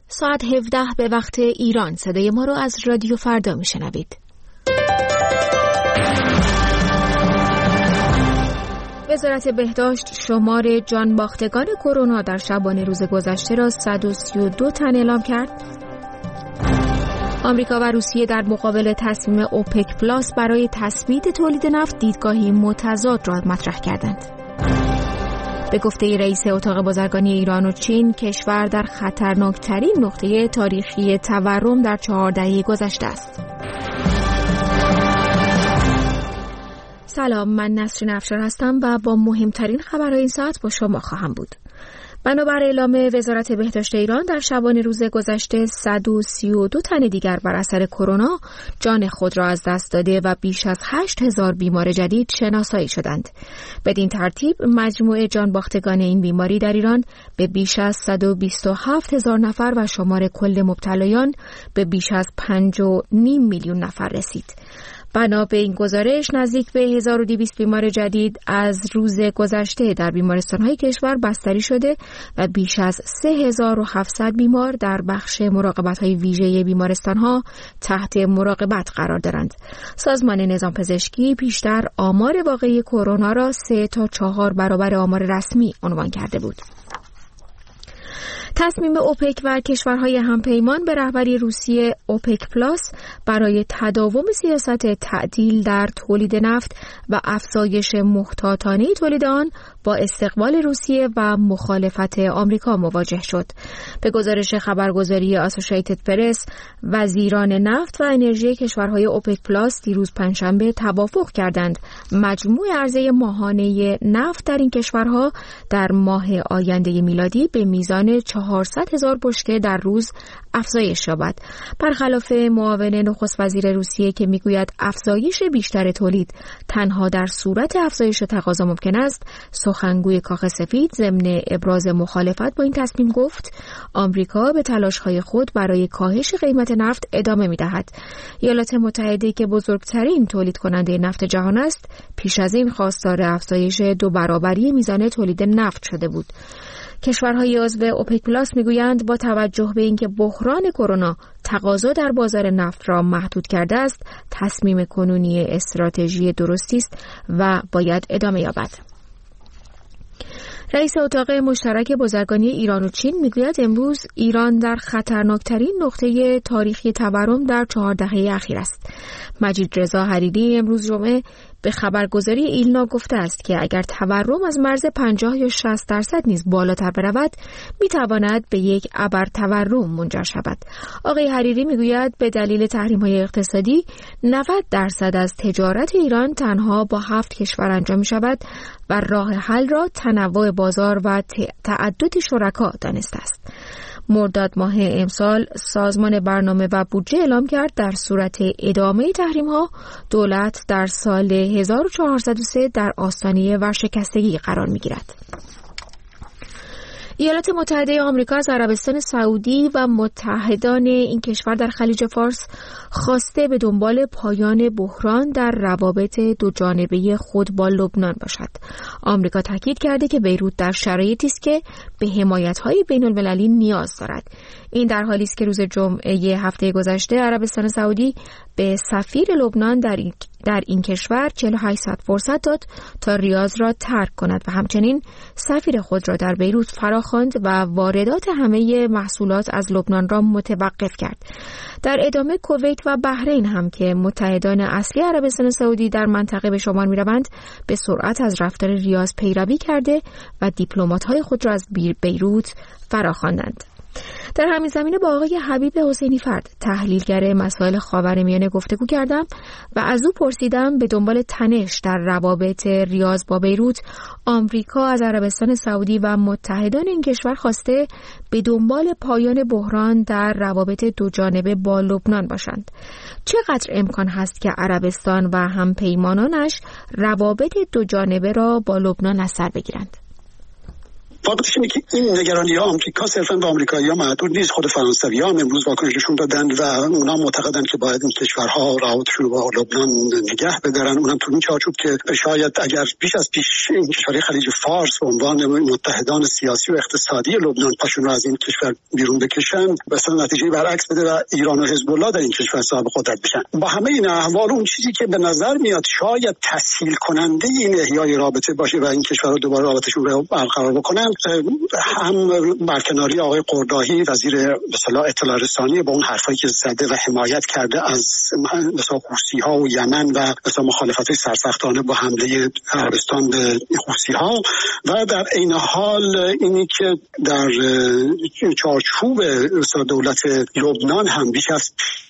ساعت 17 به وقت ایران. صدای ما رو از رادیو فردا میشنوید. وزارت بهداشت شمار جانباختگان کرونا در شبانه روز گذشته را 132 تن اعلام کرد. آمریکا و روسیه در مقابل تصمیم اوپک پلاس برای تثبیت تولید نفت دیدگاهی متضاد را مطرح کردند. به گفته رئیس اتاق بازرگانی ایران و چین، کشور در خطرناکترین نقطه تاریخی تورم در 4 دهه گذشته است. سلام، من نسرین افشار هستم و با مهمترین خبرهای این ساعت با شما خواهم بود. بنابر اعلام وزارت بهداشت ایران در شبانه روز گذشته 132 تن دیگر بر اثر کرونا جان خود را از دست داده و بیش از 8000 بیمار جدید شناسایی شدند. بدین ترتیب مجموع جانباختگان این بیماری در ایران به بیش از 127000 نفر و شمار کل مبتلایان به بیش از 5.5 میلیون نفر رسید. بنا به این گزارش نزدیک به 1200 بیمار جدید از روز گذشته در بیمارستان‌های کشور بستری شده و بیش از 3700 بیمار در بخش مراقبت‌های ویژه بیمارستان‌ها تحت مراقبت قرار دارند. سازمان نظام پزشکی پیشتر آمار واقعی کرونا را 3 تا 4 برابر آمار رسمی عنوان کرده بود. تصمیم اوپک و کشورهای همپیمان به رهبری روسیه اوپک پلاس برای تداوم سیاست تعدیل در تولید نفت و افزایش محتاطانه تولید آن با استقبال روسیه و مخالفت آمریکا مواجه شد. به گزارش خبرگزاری آسوشیتد پرس، وزیران نفت و انرژی کشورهای اوپک پلاس دیروز پنجشنبه توافق کردند مجموع عرضه ماهانه نفت در این کشورها در ماه آینده میلادی به میزان 400,000 بشکه در روز افزایش یابد. برخلاف معاون نخست وزیر روسیه که میگوید افزایش بیشتر تولید تنها در صورت افزایش تقاضا ممکن است، سخنگوی کاخ سفید ضمن ابراز مخالفت با این تصمیم گفت آمریکا به تلاش‌های خود برای کاهش قیمت نفت ادامه می‌دهد. ایالات متحده که بزرگترین تولید کننده نفت جهان است، پیش از این خواستار افزایش 2 برابری میزان تولید نفت شده بود. کشورهای عضو اوپک پلاس میگویند با توجه به اینکه بحران کرونا تقاضا در بازار نفت را محدود کرده است، تصمیم کنونی استراتژی درستی است و باید ادامه یابد. رئیس اتاق مشترک بازرگانی ایران و چین میگوید امروز ایران در خطرناکترین نقطه تاریخی تورم در 4 دهه اخیر است. مجید رضا حریری امروز جمعه به خبرگزاری ایلنا گفته است که اگر تورم از مرز 50 یا 60% نیز بالاتر برود، میتواند به یک ابر تورم منجر شود. آقای حریری میگوید به دلیل تحریم‌های اقتصادی 90% از تجارت ایران تنها با 7 کشور انجام می‌شود و راه حل را تنوع بازار و تعدد شرکا دانسته است. مرداد ماه امسال سازمان برنامه و بودجه اعلام کرد در صورت ادامه تحریم‌ها دولت در سال 1403 در آستانه ورشکستگی قرار می‌گیرد. ایالات متحده آمریکا از عربستان سعودی و متحدان این کشور در خلیج فارس خواسته به دنبال پایان بحران در روابط دو جانبه خود با لبنان باشد. آمریکا تاکید کرده که بیروت در شرایطی است که به حمایت‌های بین‌المللی نیاز دارد. این در حالی است که روز جمعه هفته گذشته عربستان سعودی به سفیر لبنان در این کشور 48 ساعت فرصت داد تا ریاض را ترک کند و همچنین سفیر خود را در بیروت فراخواند و واردات همه محصولات از لبنان را متوقف کرد. در ادامه کویت و بحرین هم که متحدان اصلی عربستان سعودی در منطقه به شمار می‌روند، به سرعت از رفتار ریاض پیروی کرده و دیپلمات‌های خود را از بیروت فراخواندند. در همین زمینه با آقای حبیب حسینی فرد، تحلیلگر مسائل خاورمیانه گفتگو کردم و از او پرسیدم به دنبال تنش در روابط ریاض با بیروت، آمریکا از عربستان سعودی و متحدان این کشور خواسته به دنبال پایان بحران در روابط دو جانبه با لبنان باشند. چقدر امکان هست که عربستان و همپیمانانش روابط دو جانبه را با لبنان از سر بگیرند؟ واقعیتش اینه که این نگرانی‌ها آمریکا صرفاً به آمریکایی‌ها محدود نیست، خود فرانسوی‌ها هم امروز واکنششون دادن و اونا معتقدن که باید این کشورها روابطشون رو با لبنان نگه بدارن. اونم تو این چارچوب که شاید اگر بیش از پیش این کشورهای خلیج فارس به عنوان متحدان سیاسی و اقتصادی لبنان پاشون رو از این کشور بیرون بکشن، مثلا نتیجه برعکس بده و ایران و حزب الله در این کشور صاحب قدرت بشن. با همه این احوال اون چیزی که به نظر میاد شاید تسهیل کننده این احیای رابطه باشه و این کشورها دوباره رابطه‌شون رو برقرار بکنن، هم برکناری آقای قرداهی وزیر مثلا اطلاع رسانی با اون حرفایی که زده و حمایت کرده از مثلا حوثی‌ها و یمن و مثلا مخالفت‌های سرسختانه با حمله عربستان به حوثی‌ها، و در این حال اینی که در چارچوب دولت لبنان هم بیش از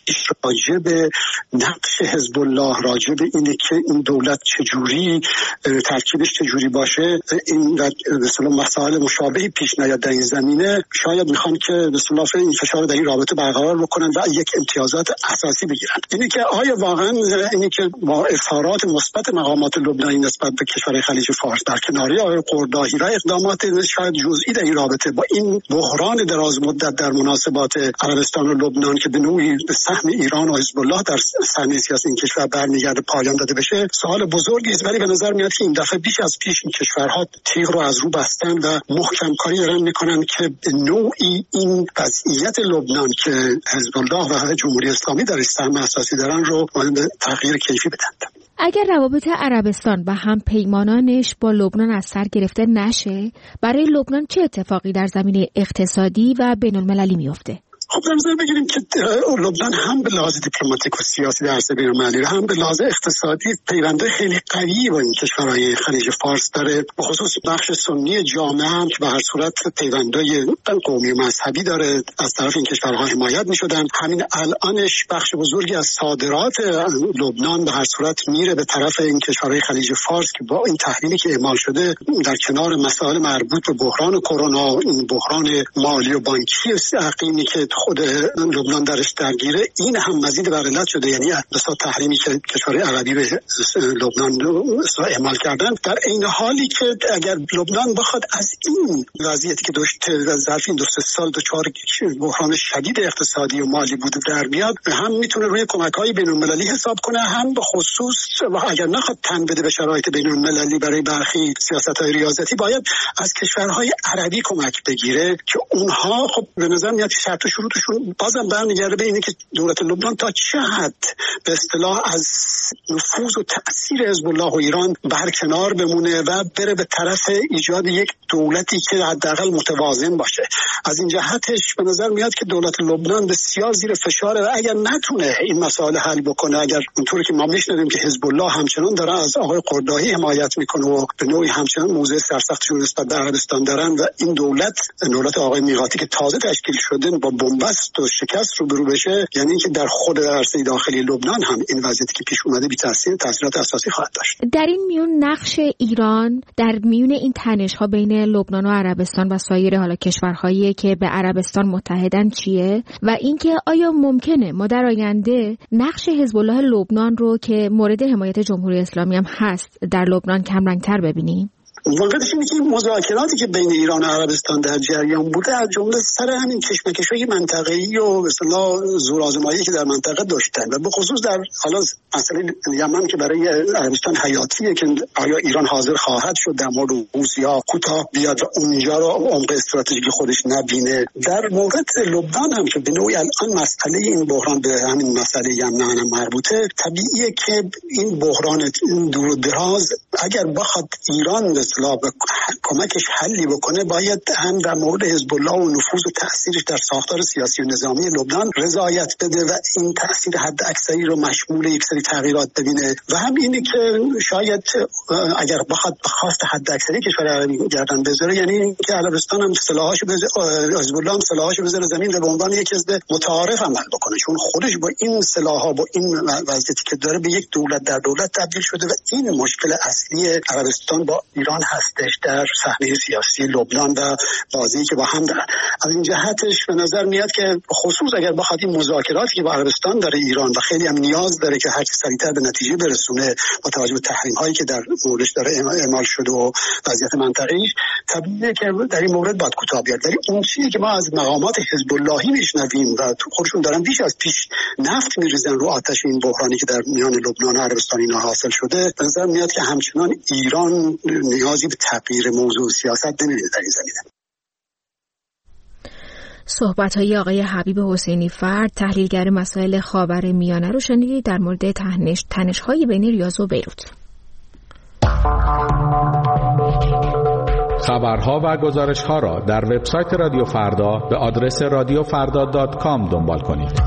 راجع به نقش حزب الله، راجع به اینه که این دولت چجوری ترکیبش چجوری باشه، این مثلا مسائل مشابهی پیش نیاد در این زمینه. شاید میخوان که مثلا این فشار در این رابطه برقرار بکنن و یک امتیازات اساسی بگیرن. اینی که آیا واقعا اینی که با اظهارات مثبت مقامات لبنانی نسبت به کشورهای خلیج فارس در کناری آقای قرداهی را اقدامات شاید جزئی در این رابطه با این بحران دراز مدت در مناسبات عربستان و لبنان که به نوعی به سهم ایران و حزب الله در صحنه سیاسی این کشور برمیگرده پایان داده بشه، سوال بزرگی است. ولی به نظر میاد که این دفعه بیش از پیش این کشورها تیغ رو از رو بستن و محکم کاری دارن میکنن که به نوعی این وضعیت لبنان که حزب الله و جمهوری اسلامی در سهم اساسی دارن رو به تغییر کیفی بدن. اگر روابط عربستان و هم پیمانانش با لبنان از سر گرفته نشه، برای لبنان چه اتفاقی در زمینه اقتصادی و بین‌المللی میفته؟ خب در نظر بگیریم که لبنان هم به لحاظ دیپلماتیک و سیاسی در عرصه بین‌المللی، هم به لحاظ اقتصادی پیوندهای خیلی قوی با این کشورهای خلیج فارس داره، به خصوص بخش سنی جامعه هم که به هر صورت پیوندهای قومی و مذهبی داره از طرف این کشورها حمایت می‌شدن. همین الانش بخش بزرگی از صادرات لبنان به هر صورت میره به طرف این کشورهای خلیج فارس که با این تحریمی که اعمال شده در کنار مسائل مربوط به بحران کرونا، این بحران مالی و بانکی عقیمی که خود لبنان درش درگیره، این هم مزید بر علت شده. یعنی مثلا تحریمی که کشورهای عربی به لبنان اعمال کردن، در این حالی که اگر لبنان بخواد از این وضعیتی که داشته ظرف این 2-3 سال دچار بحران شدید اقتصادی و مالی بوده در بیاد، هم میتونه روی کمک‌های بین‌المللی حساب کنه، هم به خصوص اگر نخواد تن بده به شرایط بین‌المللی برای برخی سیاست‌های ریاضتی، باید از کشورهای عربی کمک بگیره که اونها خب به نظر میاد شرط شروطشون بازم برمیگرده به اینه که دولت لبنان تا چه حد به اصطلاح از نفوذ و تأثیر حزب الله و ایران برکنار بمونه و بره به طرف ایجاد یک دولتی که حداقل متوازن باشه. از این جهتش به نظر میاد که دولت لبنان بسیار زیر فشاره و اگر نتونه این مسائل حل بکنه، اگر اونطوری که ما میشنویم که حزب الله همچنان داره از آقای قرداهی حمایت میکنه و به نوعی همچنان موضع سرسختشون نسبت به عربستان دارن و این دولت آقای میقاتی که تازه تشکیل شده با بنبست و شکست روبرو بشه، یعنی اینکه در خود عرصه داخلی لبنان هم این وضعیتی که پیش اومده بی تاثیر تاثیرات اساسی خواهد داشت. در این میون نقش ایران در میون این تنش‌ها بین لبنان و عربستان و سایر حالا کشورهایی که به عربستان متحدن چیه و اینکه آیا ممکنه ما در آینده نقش حزب الله لبنان رو که مورد حمایت جمهوری اسلامی هم هست در لبنان کمرنگ‌تر ببینیم؟ واقعیتش اینه که مذاکراتی که بین ایران و عربستان در جریان بوده از جمله سر همین کشمکش‌های منطقه‌ای و مثلا زورآزمایی که در منطقه داشتن و به خصوص در حالا مسئله یمن که برای عربستان حیاتیه که آیا ایران حاضر خواهد شد در مورد حوثی‌ها کوتاه بیاد و اونجا رو عمق استراتژیک خودش نبینه. در مورد لبنان هم که به نوعی الان مسئله این بحران به همین مسئله یمن هم مربوطه، طبیعیه که این بحران دور و دراز اگر بخواد ایران کمکش حلی بکنه، باید هم در مورد حزب الله و نفوذ و تأثیرش در ساختار سیاسی و نظامی لبنان رضایت بده و این تأثیر حد اکثری رو مشمول یک سری تغییرات ببینه و هم اینه که شاید اگر بخواد بخواست حد اکثری کشور عربی گردن بذاره، یعنی که عربستان هم سلاحاشو بذاره، حزب الله هم سلاحاشو بذاره زمین و به عنوان یک حزب متعارف عمل بکنه، چون خودش با این سلاح‌ها با این وضعیتی که داره به یک دولت در دولت تبدیل شده و این مشکل اصلی عربستان با ایران ایران هستش در صحنه سیاسی لبنان و بازی که با هم دارن. از این جهتش به نظر میاد که خصوص اگر بخواد این مذاکراتی که با عربستان داره ایران و خیلی هم نیاز داره که هر چه سریعتر به نتیجه برسونه با توجه به تحریم هایی که در موردش داره اعمال شده و وضعیت منطقه‌ای، طبیعیه که در این مورد باید کوتاه بیاد. ولی اون چیزی که ما از مقامات حزب اللهی میشنویم و خودشون دارن بیش از پیش نفت میریزن رو آتش این بحرانی که در میان لبنان و عربستان اینا حاصل شده، به نظر میاد که همچنان ایران نیازی به تغییر موضوع سیاست نمیبینه در این زمینه. صحبت‌های آقای حبیب حسینی فرد، تحلیلگر مسائل خاورمیانه رو شنیدید در مورد تنش‌های بین ریاض و بیروت. خبرها و گزارش‌ها را در وبسایت رادیو فردا به آدرس radiofrda.com دنبال کنید.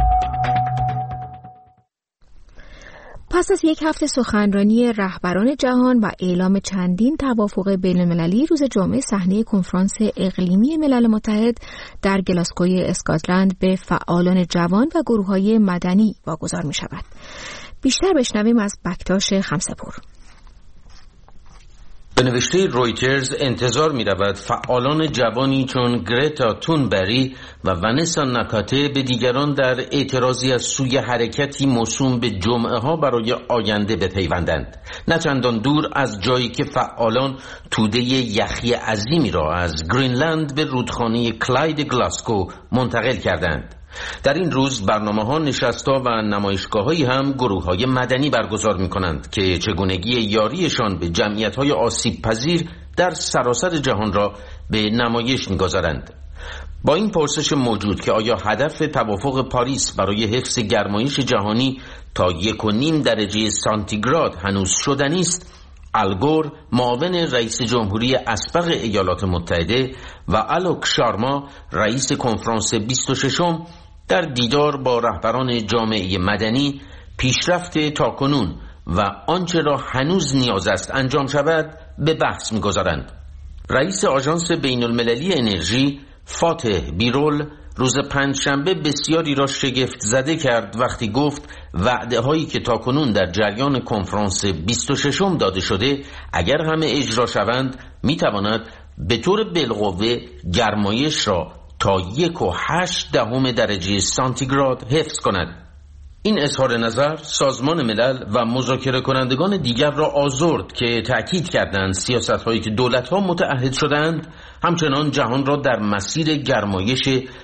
پس از یک هفته سخنرانی رهبران جهان و اعلام چندین توافق بین‌المللی، روز جمعه صحنه کنفرانس اقلیمی ملل متحد در گلاسگوی اسکاتلند به فعالان جوان و گروه‌های مدنی واگذار می‌شود. بیشتر بشنویم از بکتاش خمسه‌پور. به نوشته رویترز انتظار می رود فعالان جوانی چون گرتا تونبری و ونسا ناکاته به دیگران در اعتراضی از سوی حرکتی موسوم به جمعه ها برای آینده بپیوندند، نه چندان دور از جایی که فعالان توده یخی عظیمی را از گرینلند به رودخانه کلاید گلاسگو منتقل کردند. در این روز برنامه‌ها، نشست‌ها و نمایشگاه‌هایی هم گروه‌های مدنی برگزار می‌کنند که چگونگی یاریشان به جمعیت‌های آسیب‌پذیر در سراسر جهان را به نمایش می‌گذارند. با این پرسش موجود که آیا هدف توافق پاریس برای حفظ گرمایش جهانی تا 1.5 درجه سانتیگراد هنوز شدنی است، الگور، معاون رئیس جمهوری اسبق ایالات متحده، و آلوک شارما، رئیس کنفرانس 26م، در دیدار با رهبران جامعه مدنی پیشرفت تاکنون و آنچه را هنوز نیاز است انجام شود به بحث می‌گذارند. رئیس آژانس بین‌المللی انرژی فاتح بیرول روز پنجشنبه بسیاری را شگفت زده کرد وقتی گفت وعده هایی که تاکنون در جریان کنفرانس 26م داده شده اگر همه اجرا شوند میتواند به طور بالقوه گرمایش را تا 1.8 درجه سانتیگراد حفظ کند. این اظهار نظر سازمان ملل و مذاکره کنندگان دیگر را آزرد که تأکید کردند سیاست‌هایی که دولت‌ها متعهد شدند همچنان جهان را در مسیر گرمایش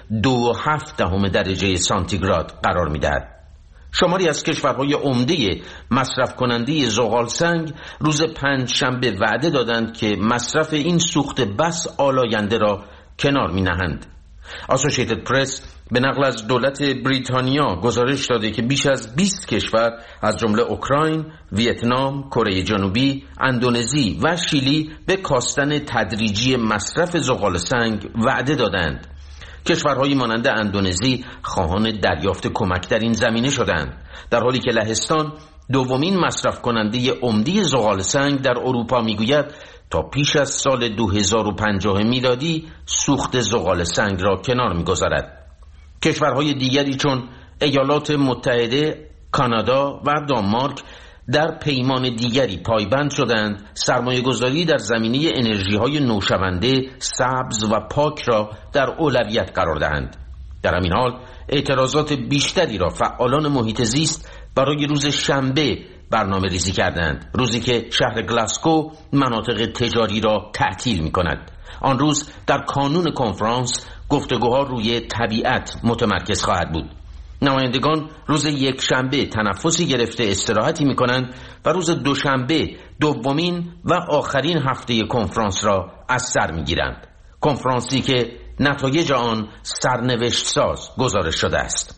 2.7 درجه سانتیگراد قرار می‌دهد. شماری از کشورهای عمده مصرف کننده زغال سنگ روز پنجشنبه وعده دادند که مصرف این سوخت بس آلاینده را کنار می‌نهند. اسوسییتد پرس به نقل از دولت بریتانیا گزارش داده که بیش از 20 کشور از جمله اوکراین، ویتنام، کره جنوبی، اندونزی و شیلی به کاستن تدریجی مصرف زغال سنگ وعده دادند. کشورهایی مانند اندونزی خواهان دریافت کمک در این زمینه شدند، در حالی که لهستان، دومین مصرف کننده عمده زغال سنگ در اروپا، میگوید تا پیش از سال 2050 میلادی سوخت زغال سنگ را کنار می‌گذارد. کشورهای دیگری چون ایالات متحده، کانادا و دانمارک در پیمان دیگری پایبند شدند سرمایه‌گذاری در زمینه انرژی‌های نوشونده، سبز و پاک را در اولویت قرار دهند. در همین حال اعتراضات بیشتری را فعالان محیط زیست برای روز شنبه برنامه ریزی کردند، روزی که شهر گلاسگو مناطق تجاری را تعطیل می کند. آن روز در کانون کنفرانس گفتگوها روی طبیعت متمرکز خواهد بود. نمایندگان روز یک شنبه تنفسی گرفته استراحتی می کنند و روز دوشنبه دومین و آخرین هفته کنفرانس را از سر می گیرند. کنفرانسی که نتایج آن سرنوشت ساز گزارش شده است.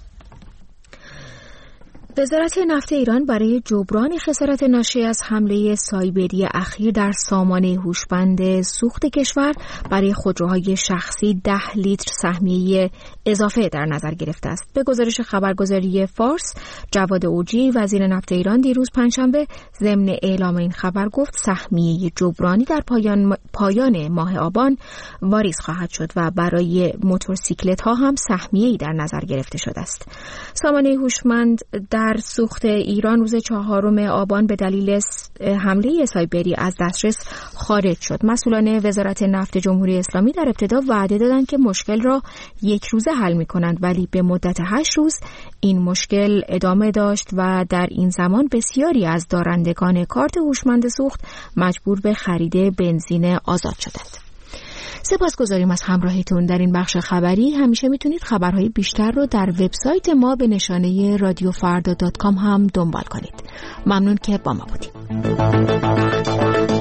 وزارت نفت ایران برای جبران خسارت ناشی از حمله سایبری اخیر در سامانه هوشمند سوخت کشور برای خودروهای شخصی 10 لیتر سهمیه اضافه در نظر گرفته است. به گزارش خبرگزاری فارس، جواد اوجی وزیر نفت ایران دیروز پنجشنبه ضمن اعلام این خبر گفت سهمیه جبرانی در پایان ماه آبان واریز خواهد شد و برای موتورسیکلت ها هم سهمیه‌ای در نظر گرفته شده است. سامانه هوشمند در در سوخت ایران روز 4 آبان به دلیل حمله سایبری از دسترس خارج شد. مسئولان وزارت نفت جمهوری اسلامی در ابتدا وعده دادند که مشکل را یک روزه حل می‌کنند، ولی به مدت 8 روز این مشکل ادامه داشت و در این زمان بسیاری از دارندگان کارت هوشمند سوخت مجبور به خرید بنزین آزاد شدند. سپاسگزاریم از همراهیتون در این بخش خبری. همیشه میتونید خبرهای بیشتر رو در وبسایت ما به نشانه radiofarda.com هم دنبال کنید. ممنون که با ما بودید.